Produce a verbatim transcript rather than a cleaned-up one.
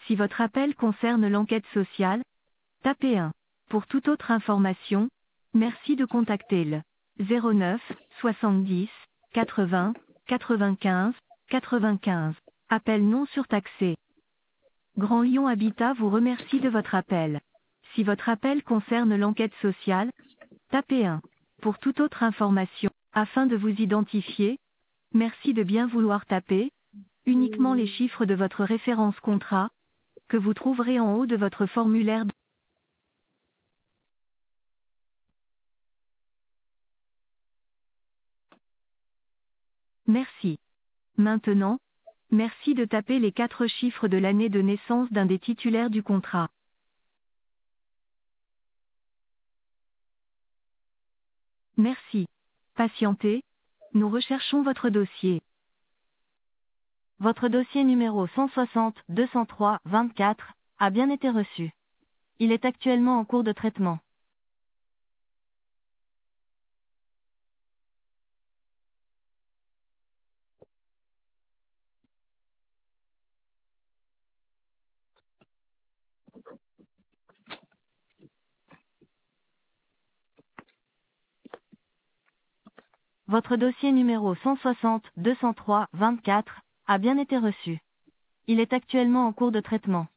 Si votre appel concerne l'enquête sociale, tapez un. Pour toute autre information, merci de contacter le zéro neuf soixante-dix quatre-vingts quatre-vingt-quinze quatre-vingt-quinze. Appel non surtaxé. Grand Lyon Habitat vous remercie de votre appel. Si votre appel concerne l'enquête sociale, tapez un. Pour toute autre information, afin de vous identifier, merci de bien vouloir taper uniquement les chiffres de votre référence contrat, que vous trouverez en haut de votre formulaire. De... Merci. Maintenant, merci de taper les quatre chiffres de l'année de naissance d'un des titulaires du contrat. Merci. Patientez, nous recherchons votre dossier. Votre dossier numéro cent soixante deux cent trois vingt-quatre a bien été reçu. Il est actuellement en cours de traitement. Votre dossier numéro cent soixante deux cent trois vingt-quatre a bien été reçu. Il est actuellement en cours de traitement.